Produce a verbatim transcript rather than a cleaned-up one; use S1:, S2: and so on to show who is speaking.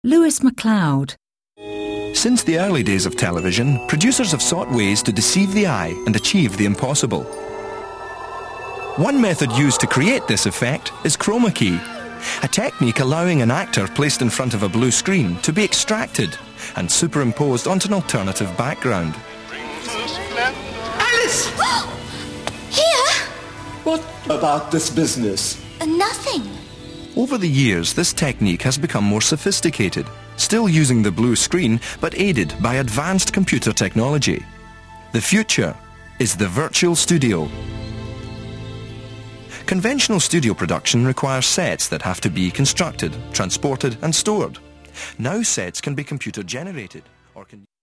S1: Lewis MacLeod.
S2: Since the early days of television, producers have sought ways to deceive the eye and achieve the impossible. One method used to create this effect is chroma key, a technique allowing an actor placed in front of a blue screen to be extracted and superimposed onto an alternative background.
S3: Alice!
S4: Here?
S3: What about this business?
S4: Uh, nothing.
S2: Over the years, this technique has become more sophisticated, still using the blue screen, but aided by advanced computer technology. The future is the virtual studio. Conventional studio production requires sets that have to be constructed, transported and stored. Now sets can be computer generated or can